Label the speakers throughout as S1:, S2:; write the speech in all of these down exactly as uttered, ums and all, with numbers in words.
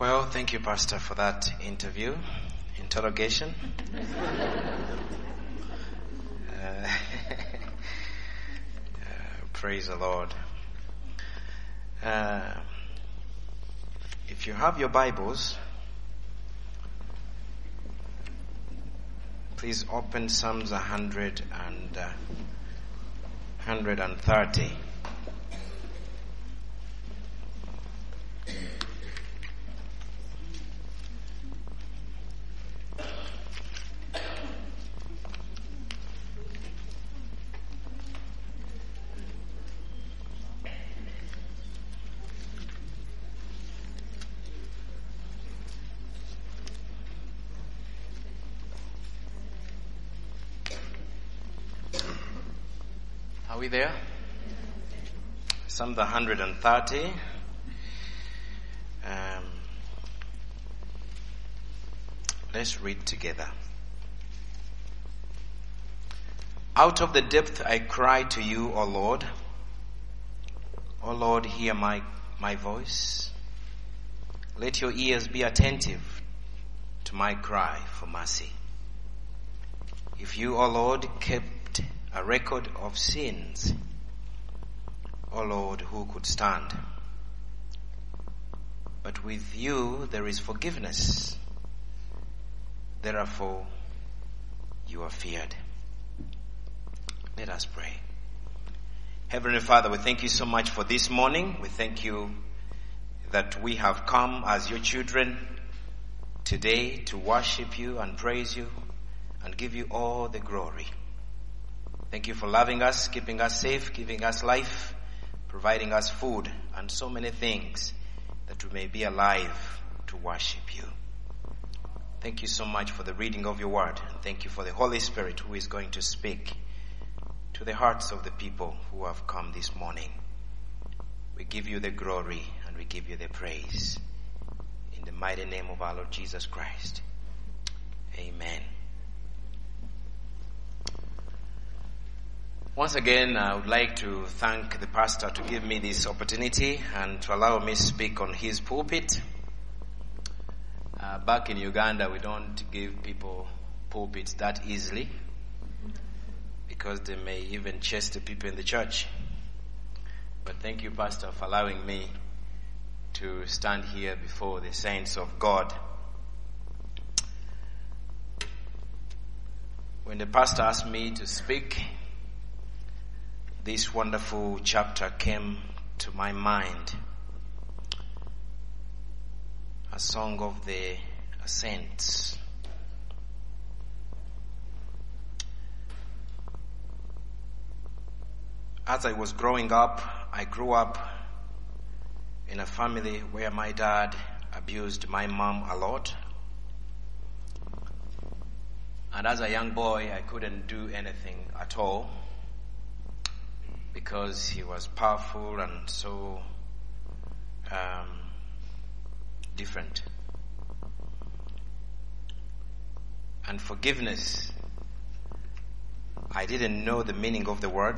S1: Well, thank you, Pastor, for that interview, interrogation. uh, uh, praise the Lord. Uh, if you have your Bibles, please open Psalms one hundred and uh, one hundred thirty. Are we there? Psalm one hundred thirty. Um, let's read together. Out of the depth I cry to you, O Lord. O Lord, hear my, my voice. Let your ears be attentive to my cry for mercy. If you, O Lord, kept a record of sins, O Lord, who could stand? But with you there is forgiveness. Therefore you are feared. Let us pray. Heavenly Father, we thank you so much for this morning. We thank you that we have come as your children today to worship you and praise you and give you all the glory. Thank you for loving us, keeping us safe, giving us life, providing us food, and so many things that we may be alive to worship you. Thank you so much for the reading of your word. And thank you for the Holy Spirit who is going to speak to the hearts of the people who have come this morning. We give you the glory and we give you the praise. In the mighty name of our Lord Jesus Christ. Amen. Once again, I would like to thank the pastor to give me this opportunity and to allow me to speak on his pulpit. Uh, back in Uganda, we don't give people pulpits that easily because they may even chase the people in the church. But thank you, Pastor, for allowing me to stand here before the saints of God. When the pastor asked me to speak, this wonderful chapter came to my mind. A song of the saints. As I was growing up, I grew up in a family where my dad abused my mom a lot. And as a young boy, I couldn't do anything at all, because he was powerful and so um, different. And forgiveness, I didn't know the meaning of the word,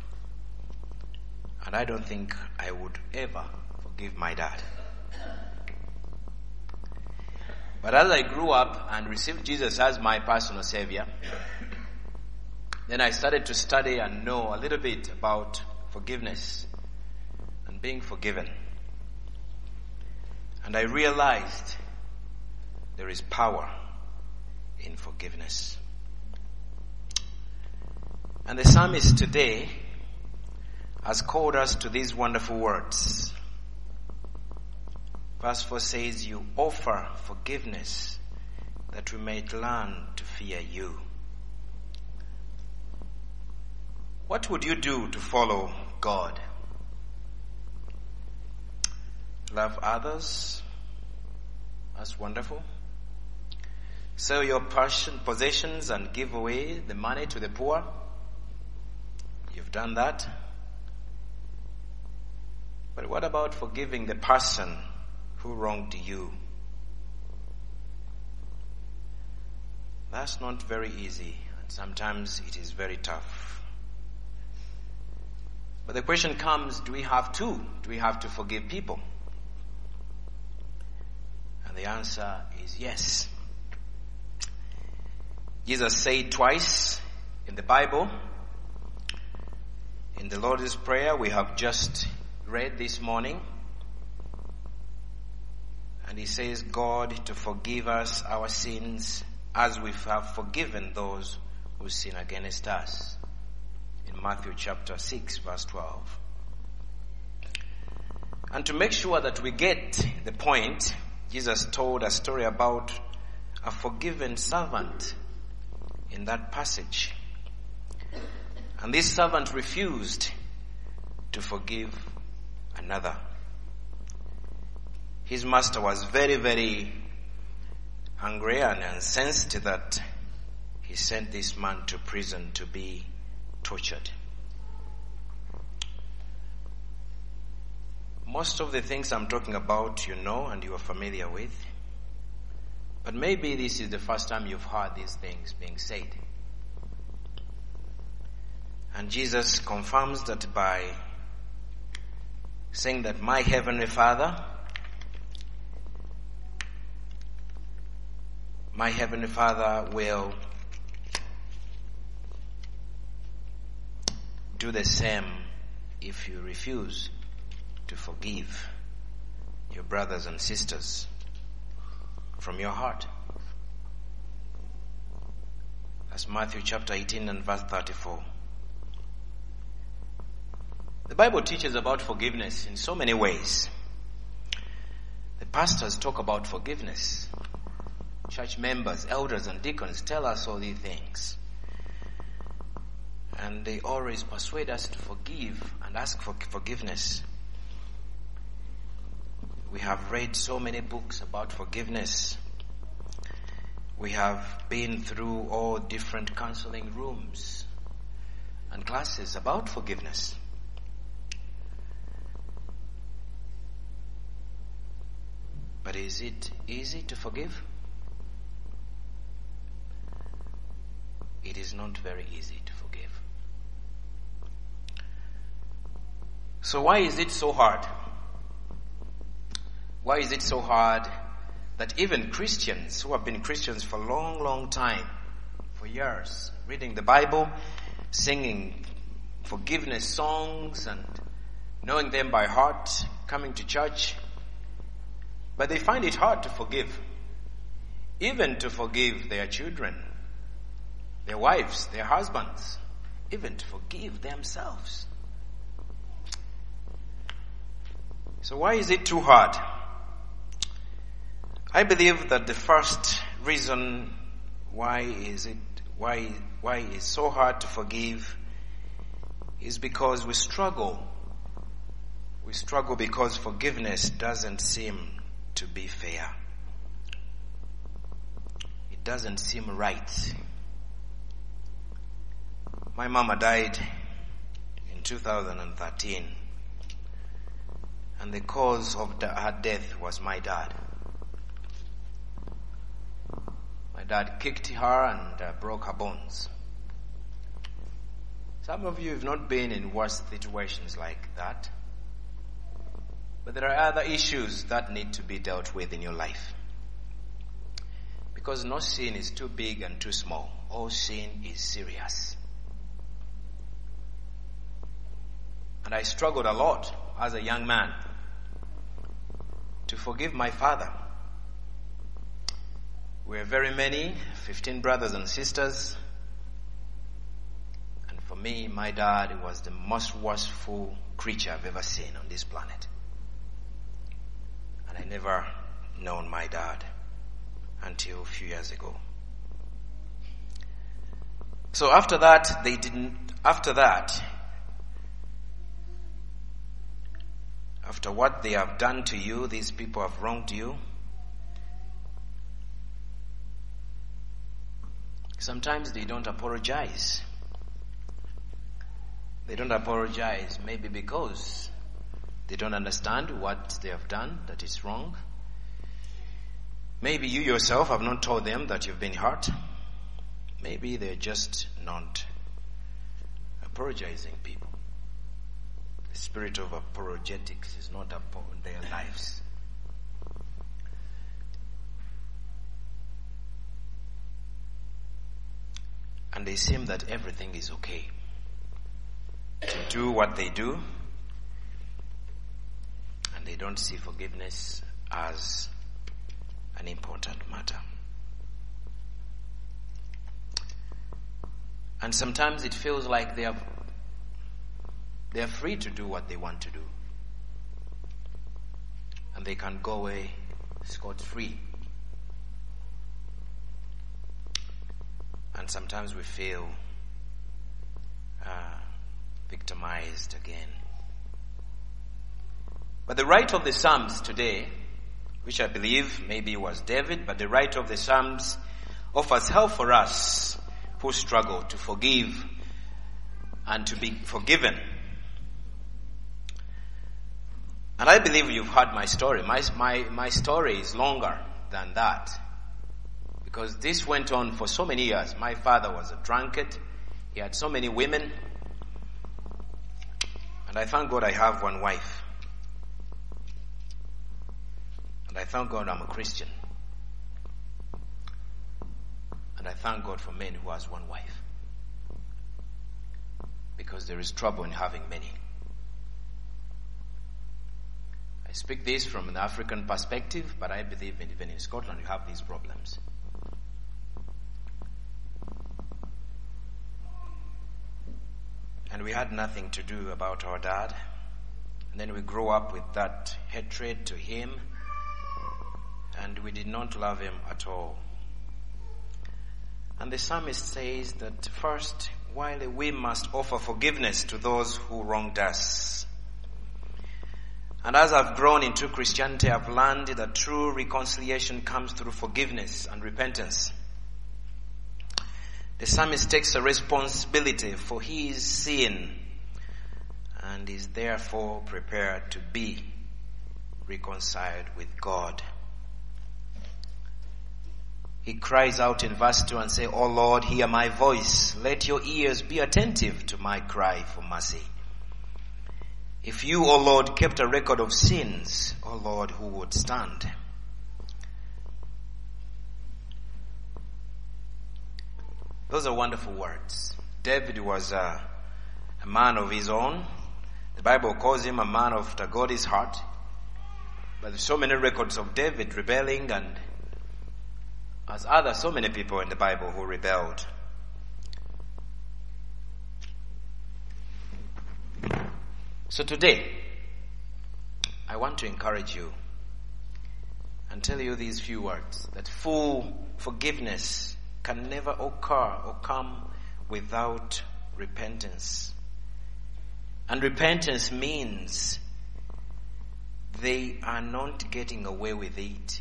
S1: and I don't think I would ever forgive my dad. But as I grew up and received Jesus as my personal Savior, then I started to study and know a little bit about forgiveness and being forgiven. And I realized there is power in forgiveness. And the psalmist today has called us to these wonderful words. Verse four says, you offer forgiveness that we may learn to fear you. What would you do to follow God? Love others? That's wonderful. Sell your passion, possessions and give away the money to the poor? You've done that. But what about forgiving the person who wronged you? That's not very easy, and sometimes it is very tough. But the question comes, do we have to? Do we have to forgive people? the answer is yes. Jesus said twice in the Bible, in the Lord's Prayer we have just read this morning, and he says, God to forgive us our sins as we have forgiven those who sin against us. In Matthew chapter six verse twelve. And to make sure that we get the point, Jesus told a story about a forgiven servant in that passage. And this servant refused to forgive another. His master was very, very angry and incensed that he sent this man to prison to be tortured. Most of the things I'm talking about you know and you are familiar with. But maybe this is the first time you've heard these things being said. And Jesus confirms that by saying that my heavenly Father, my heavenly Father will do the same if you refuse to forgive your brothers and sisters from your heart. That's Matthew chapter eighteen and verse thirty-four. The Bible teaches about forgiveness in so many ways. The pastors talk about forgiveness. Church members, elders and deacons tell us all these things. And they always persuade us to forgive and ask for forgiveness. We have read so many books about forgiveness. We have been through all different counseling rooms and classes about forgiveness. But is it easy to forgive? It is not very easy to forgive. So why is it so hard? Why is it so hard that even Christians who have been Christians for a long, long time, for years, reading the Bible, singing forgiveness songs and knowing them by heart, coming to church, but they find it hard to forgive, even to forgive their children, their wives, their husbands, even to forgive themselves. So why is it too hard? I believe that the first reason why is it why why it's so hard to forgive is because we struggle. We struggle because forgiveness doesn't seem to be fair. It doesn't seem right. My mama died in two thousand thirteen, and the cause of the, her death was my dad. My dad kicked her and uh, broke her bones. Some of you have not been in worse situations like that. But there are other issues that need to be dealt with in your life. Because no sin is too big and too small. All sin is serious. And I struggled a lot as a young man to forgive my father. We were very many, fifteen brothers and sisters. And for me, my dad was the most worstful creature I've ever seen on this planet. And I never known my dad until a few years ago. So after that, they didn't, after that, after what they have done to you, these people have wronged you, sometimes they don't apologize. They don't apologize maybe because they don't understand what they have done that is wrong. Maybe you yourself have not told them that you've been hurt. Maybe they're just not apologizing people. The spirit of apologetics is not upon their lives. and they seem that everything is okay to do what they do, and they don't see forgiveness as an important matter. And sometimes it feels like they are they are free to do what they want to do, and they can go away scot-free. And sometimes we feel uh, victimized again. But the writer of the Psalms today, which I believe maybe was David, but the writer of the Psalms offers help for us who struggle to forgive and to be forgiven. And I believe you've heard my story. My, my, my story is longer than that, because this went on for so many years. My father was a drunkard. He had so many women. And I thank God I have one wife. And I thank God I'm a Christian. And I thank God for men who has one wife. Because there is trouble in having many. I speak this from an African perspective, but I believe even in Scotland you have these problems. And we had nothing to do about our dad. And then we grew up with that hatred to him. And we did not love him at all. And the psalmist says that first, while we must offer forgiveness to those who wronged us. And as I've grown into Christianity, I've learned that true reconciliation comes through forgiveness and repentance. The psalmist takes a responsibility for his sin and is therefore prepared to be reconciled with God. He cries out in verse two and says, "O Lord, hear my voice. Let your ears be attentive to my cry for mercy. If you, O Lord, kept a record of sins, O Lord, who would stand?" Those are wonderful words. David was a, a man of his own. The Bible calls him a man after God's heart. But there's so many records of David rebelling, and as other so many people in the Bible who rebelled. So today, I want to encourage you and tell you these few words, that full forgiveness can never occur or come without repentance. And repentance means they are not getting away with it.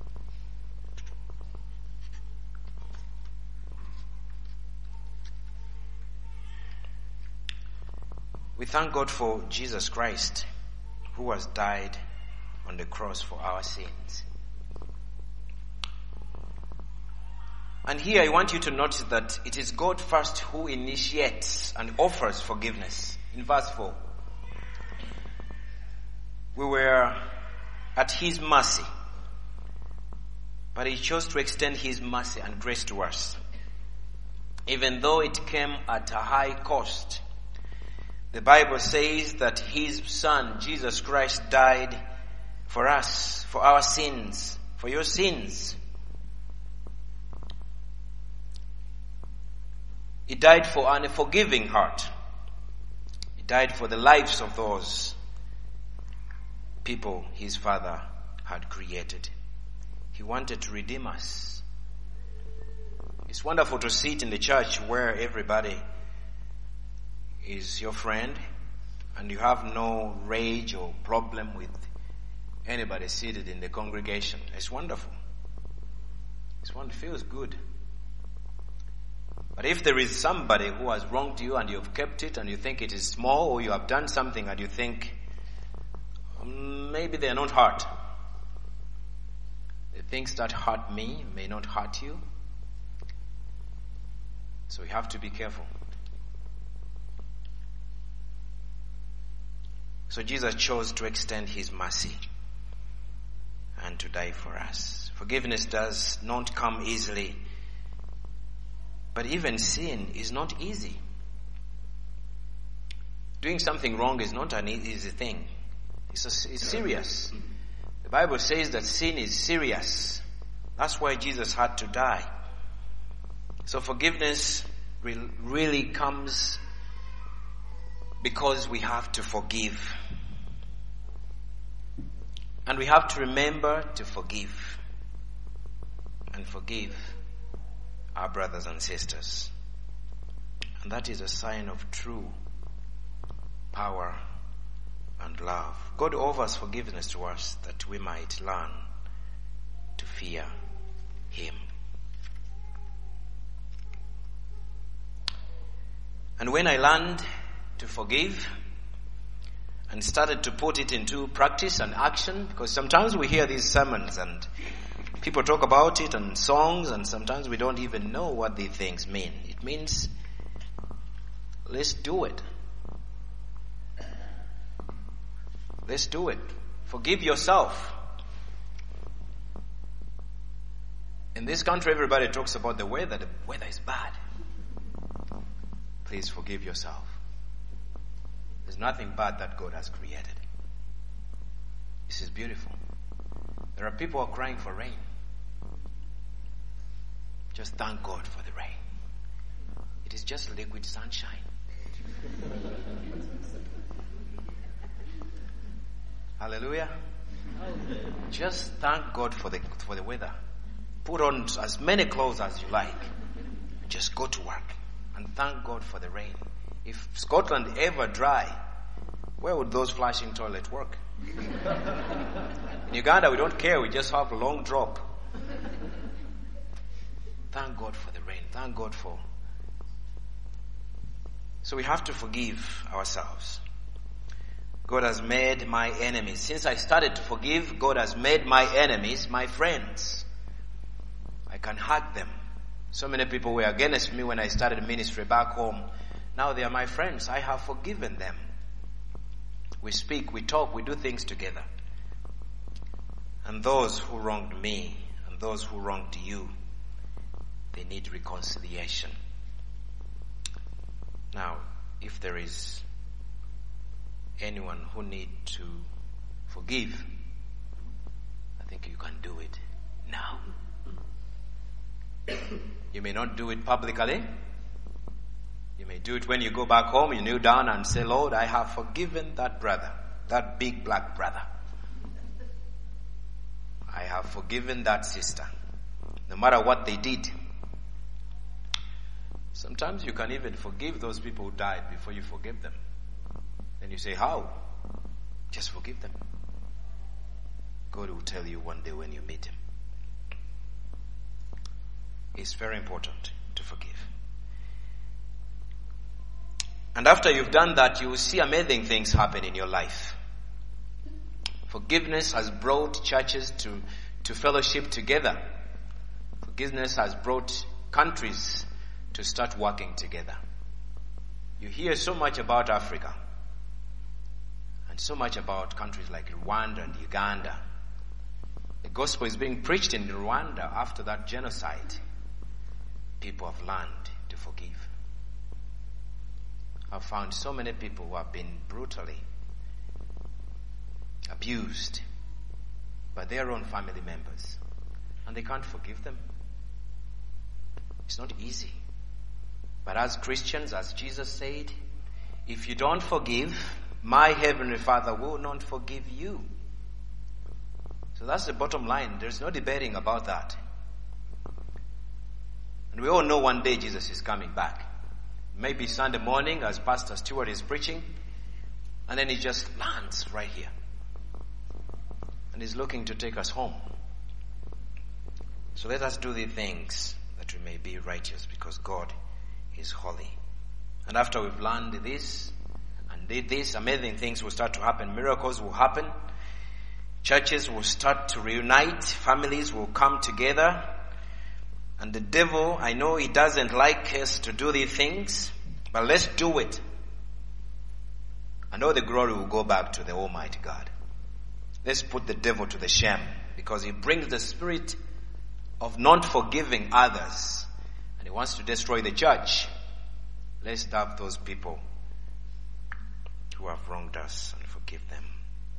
S1: We thank God for Jesus Christ, who has died on the cross for our sins. And here I want you to notice that it is God first who initiates and offers forgiveness. In verse four, we were at His mercy, but He chose to extend His mercy and grace to us, even though it came at a high cost. The Bible says that His Son, Jesus Christ, died for us, for our sins, for your sins. He died for an forgiving heart. He died for the lives of those people His Father had created. He wanted to redeem us. It's wonderful to sit in the church where everybody is your friend and you have no rage or problem with anybody seated in the congregation. It's wonderful. It's one that feels good. But if there is somebody who has wronged you and you've kept it and you think it is small, or you have done something and you think um, maybe they are not hurt, the things that hurt me may not hurt you. So we have to be careful. So Jesus chose to extend His mercy and to die for us. Forgiveness does not come easily. But even sin is not easy. Doing something wrong is not an easy thing. It's, a, it's serious. The Bible says that sin is serious. That's why Jesus had to die. So forgiveness re- really comes because we have to forgive. And we have to remember to forgive. And forgive our brothers and sisters. And that is a sign of true power and love. God offers forgiveness to us that we might learn to fear Him. And when I learned to forgive and started to put it into practice and action, because sometimes we hear these sermons and people talk about it and songs, and sometimes we don't even know what these things mean. It means, let's do it. Let's do it. Forgive yourself. In this country, everybody talks about the weather. The weather is bad. Please forgive yourself. There's nothing bad that God has created. This is beautiful. There are people who are crying for rain. Just thank God for the rain. It is just liquid sunshine. Hallelujah. Just thank God for the for the weather. Put on as many clothes as you like. Just go to work and thank God for the rain. If Scotland ever dry, where would those flushing toilets work? In Uganda, we don't care. We just have a long drop. Thank God for the rain. Thank God for... So we have to forgive ourselves. God has made my enemies. Since I started to forgive, God has made my enemies my friends. I can hug them. So many people were against me when I started ministry back home. Now they are my friends. I have forgiven them. We speak, we talk, we do things together. And those who wronged me and those who wronged you, they need reconciliation. Now, if there is anyone who need to forgive, I think you can do it now. You may not do it publicly. You may do it when you go back home, you kneel down and say, Lord, I have forgiven that brother, that big black brother. I have forgiven that sister, no matter what they did. Sometimes you can even forgive those people who died before you forgive them. Then you say, how? Just forgive them. God will tell you one day when you meet Him. It's very important to forgive. And after you've done that, you will see amazing things happen in your life. Forgiveness has brought churches to, to fellowship together. Forgiveness has brought countries to start working together. You hear so much about Africa and so much about countries like Rwanda and Uganda. The gospel is being preached in Rwanda after that genocide. People have learned to forgive. I've found so many people who have been brutally abused by their own family members, and they can't forgive them. It's not easy. But as Christians, as Jesus said, if you don't forgive, my heavenly Father will not forgive you. So that's the bottom line. There's no debating about that. And we all know one day Jesus is coming back. Maybe Sunday morning as Pastor Stewart is preaching, and then he just lands right here. And he's looking to take us home. So let us do the things that we may be righteous, because God is holy. And after we've learned this and did this, amazing things will start to happen. Miracles will happen. Churches will start to reunite. Families will come together. And the devil, I know he doesn't like us to do these things, but let's do it. And all the glory will go back to the Almighty God. Let's put the devil to the shame, because he brings the spirit of not forgiving others, and and he wants to destroy the church. Let's love those people who have wronged us and forgive them.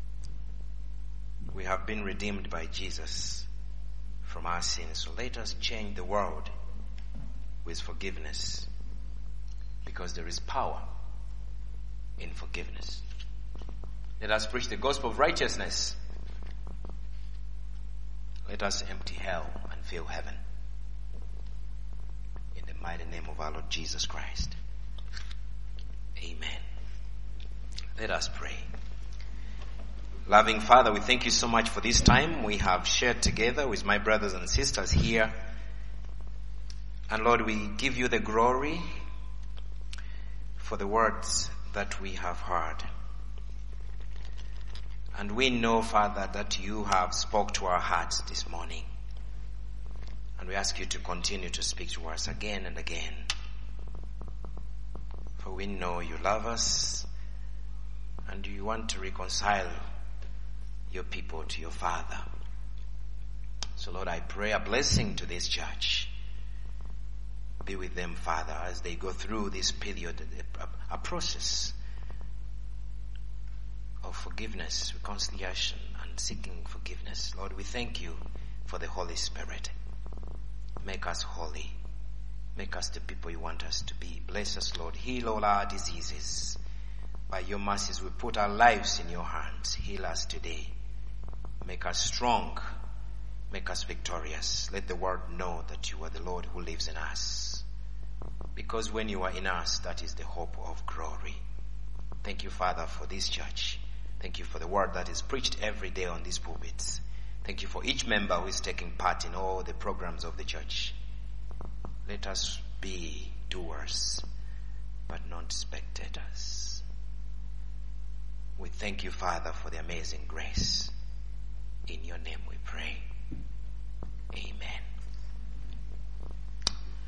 S1: We have been redeemed by Jesus from our sins, so let us change the world with forgiveness, because there is power in forgiveness. Let us preach the gospel of righteousness. Let us empty hell and fill heaven. In the mighty name of our Lord Jesus Christ. Amen. Let us pray. Loving Father, we thank you so much for this time we have shared together with my brothers and sisters here. And Lord, we give you the glory for the words that we have heard. And we know, Father, that you have spoke to our hearts this morning. And we ask you to continue to speak to us again and again. For we know you love us and you want to reconcile your people to your Father. So Lord, I pray a blessing to this church. Be with them, Father, as they go through this period, a process of forgiveness, reconciliation, and seeking forgiveness. Lord, we thank you for the Holy Spirit. Make us holy. Make us the people you want us to be. Bless us, Lord. Heal all our diseases. By your mercies, we put our lives in your hands. Heal us today. Make us strong. Make us victorious. Let the world know that you are the Lord who lives in us. Because when you are in us, that is the hope of glory. Thank you, Father, for this church. Thank you for the word that is preached every day on these pulpits. Thank you for each member who is taking part in all the programs of the church. Let us be doers, but not spectators. We thank you, Father, for the amazing grace. In your name we pray. Amen.